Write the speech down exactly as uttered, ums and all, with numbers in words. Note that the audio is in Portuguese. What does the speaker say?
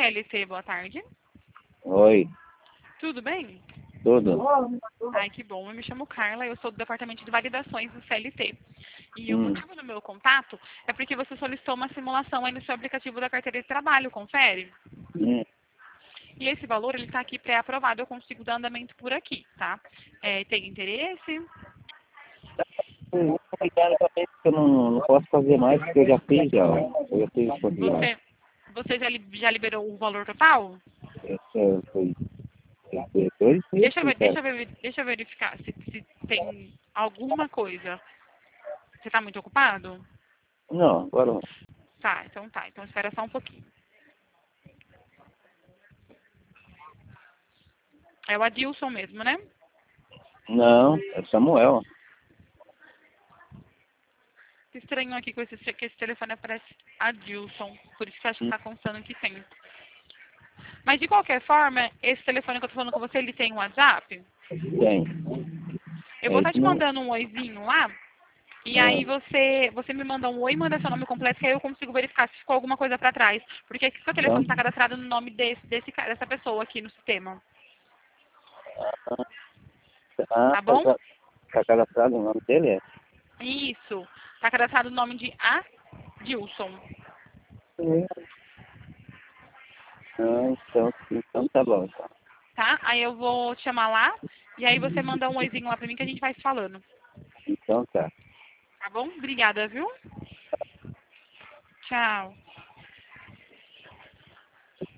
L T, boa tarde. Oi, Tudo bem? tudo? Ai, que bom. Eu me chamo Carla, eu sou do Departamento de Validações do C L T. E o Hum, motivo do meu contato é porque você solicitou uma simulação aí no seu aplicativo da carteira de trabalho, confere? hum. E esse valor, ele está aqui pré-aprovado, eu consigo dar andamento por aqui, tá? É, tem interesse? Hum, Obrigado também, porque eu não, não posso fazer mais, porque eu já fiz já. Eu já fiz por já. Você, você já, li- já liberou o valor total? Esse foi foi dois mil Deixa eu, e ver, deixa quinze. eu, ver, deixa eu verificar se, se tem alguma coisa. Você está muito ocupado? Não, agora não. Tá, então tá. Então espera só um pouquinho. É o Adilson mesmo, né? Não, é Samuel. Que estranho aqui com esse, que esse telefone aparece Adilson. Por isso que eu acho que Hum, tá constando que tem. Mas de qualquer forma, esse telefone que eu tô falando com você, ele tem um WhatsApp? Tem. Eu É vou estar esse te mesmo. mandando um oizinho lá. E Ah, aí você, você me manda um oi e manda seu nome completo, que aí eu consigo verificar se ficou alguma coisa pra trás. Porque aqui seu então, telefone está cadastrado no nome desse, desse, ca- dessa pessoa aqui no sistema. ah, Tá tá, bom? já- tá cadastrado o nome dele? É? Isso. Tá cadastrado no nome de Adilson. Sim. Ah, então, então tá bom. Então, Tá? Aí eu vou te chamar lá. E aí você manda um oizinho lá pra mim que a gente vai se falando. então tá. Tá bom? Obrigada, viu? Tchau.